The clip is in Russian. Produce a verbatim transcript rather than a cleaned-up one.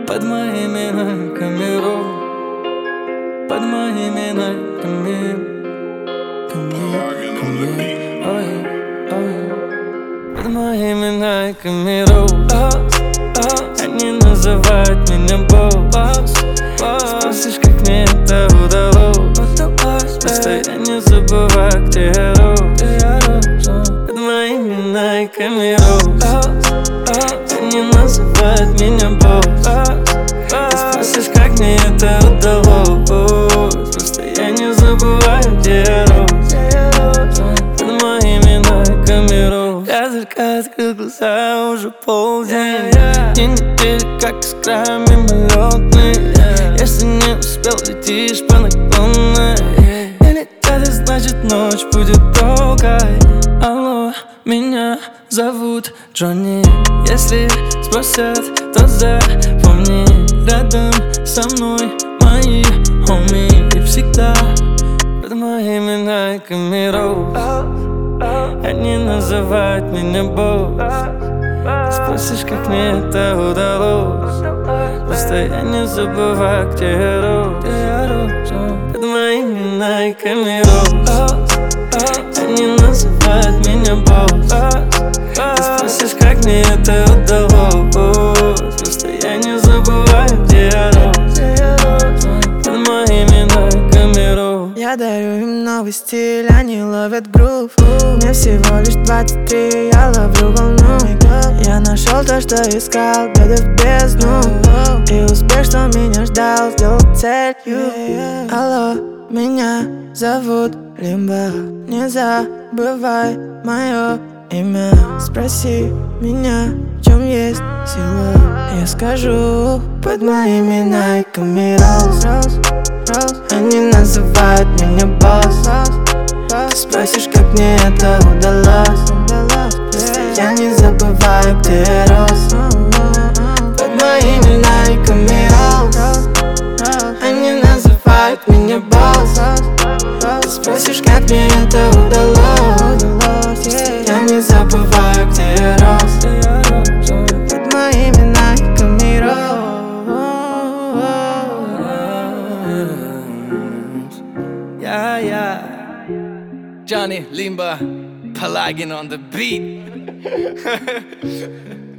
Под моими найками роу, под моими найками, ой, ой. Под моими найками роу. Они называют меня босс. Спросишь, как мне это удалось? Просто я не забываю, где я рос. Под моими найками роу. Они называют меня босс. Спросишь, как мне это удалось? Просто я не забываю, где я рос. Под моими найками роу. Я только открыл глаза, уже полдень. День недели, как искра мимолетный. Если не успел, летишь по наклонной. Или это значит, ночь будет долгой. Алло, меня зовут Джонни. Если спросят, то запомни. Рядом со мной мои хоми. И всегда под моими найками роу. Они называют меня босс. Спросишь, как мне это удалось? Просто я не забываю, где я рос. Под моими найками роу. Они называют меня босс. Спросишь, как мне это удалось? Просто я не забываю, где я рос. Под моими найками роу. Я дарю им новый стиль, они ловят грув. Мне всего лишь двадцать три, я ловлю волну. Я нашел то, что искал, глядя в бездну. И успех, что меня ждал, сделал целью. Алло, меня зовут Лимба. Не забывай мое имя. Спроси меня, в чем есть сила. Я скажу, под моими найками роуз. Они называют меня босс. Спросишь, как мне это удалось? Я не забываю, где я рос. Под моими найками роуз. Они называют меня босс. Спросишь, как мне это удалось? Я не забываю, где я рос. Под моими найками роуз. Yeah, yeah. Johnny Limba, Pelagin on the beat.